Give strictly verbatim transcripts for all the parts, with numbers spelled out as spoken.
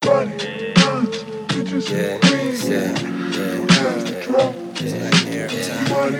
Yeah, yeah, yeah, yeah. It's like every time.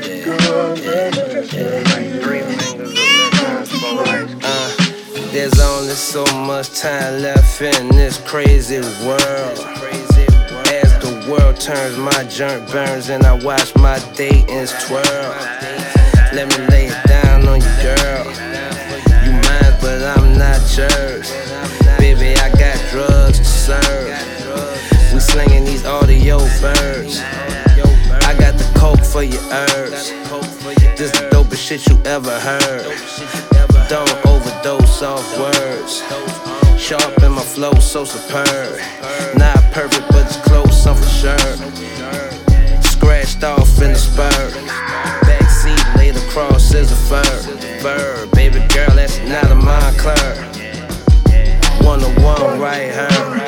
Uh, there's only so much time left in this crazy world. As the world turns, my junk burns, and I watch my Dayton's twirl. Let me lay it down on you, girl. You mine, but I'm not yours. Baby, I got drugs to serve. We slinging these audio birds. I got the coke for your herbs. This the dopest shit you ever heard. Don't overdose off words. Sharp in my flow, so superb. Not perfect, but it's close, I'm for sure. Scratched off in the spur. Backseat laid across is a fur. Bird, baby girl, that's not a Montclair. One to one, right her.